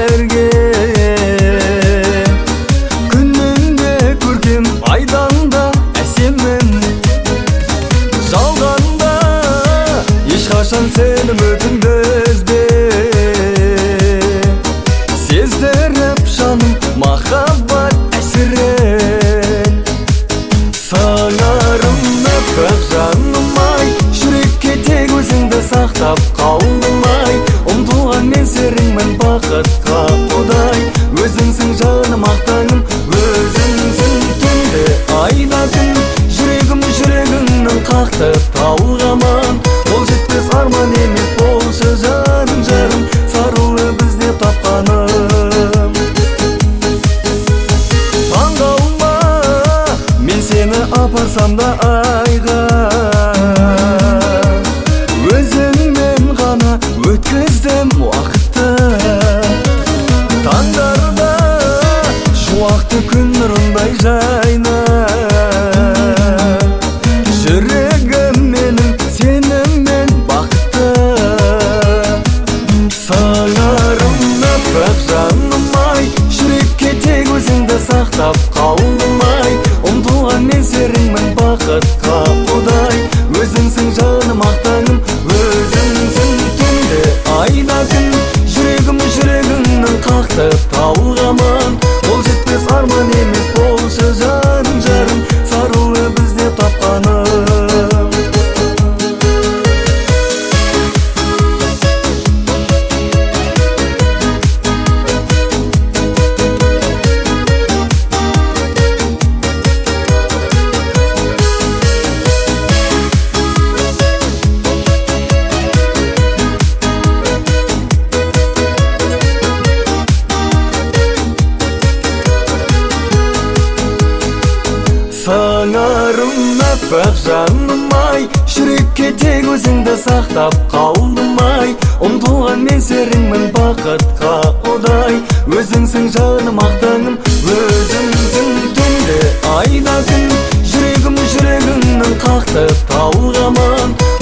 берген. Күнінде көркем, айдан да әсеммін. Жалғанда ешқашан сенің өтіңді үзбе. Сездіріп жаным махаббат әсірін. Сыңарым өпіп жаным-ай, жүрекке тек өзіңді сақтап қалдым-ай. Ұмтылған мен серіңмін бақытқа құдай. Өзіңсің жаным ақтаңым, өзіңсің түнде айда күн. Жүрегіңнің қақты талғаман. Ол жетпес арман емес болшы жарым жарым, сарылы бізде тапқаным. Таңғалма, мен сені апарсам да айға, өзіңмен ғана өткіздім уақытты. Таңдарда шуақты күн нұрындай жайна. Жүрегім менің сеніммен бақытты. Сыңарым өпіп жаным-ай, жүрекке тек өзіңді сақтап қалдым-ай. Ұмтылған мен серіңмін бақытқа құдай. Өзіңсің жаным ақтаңым, өзіңсің түнде айда күн. Жүрегіңнің қақты талғаман. Ол жетпес арман емес болшы жарым жарым, сарылы бізде тапқаным. Сыңарым өпіп жаным-ай, жүрекке тек өзіңді сақтап қалдым-ай. Ұмтылған мен серіңмін бақытқа құдай. Өзіңсің жаным ақтаңым, өзіңсің түнде айда күн. Жүрегіңнің қақты талғаман.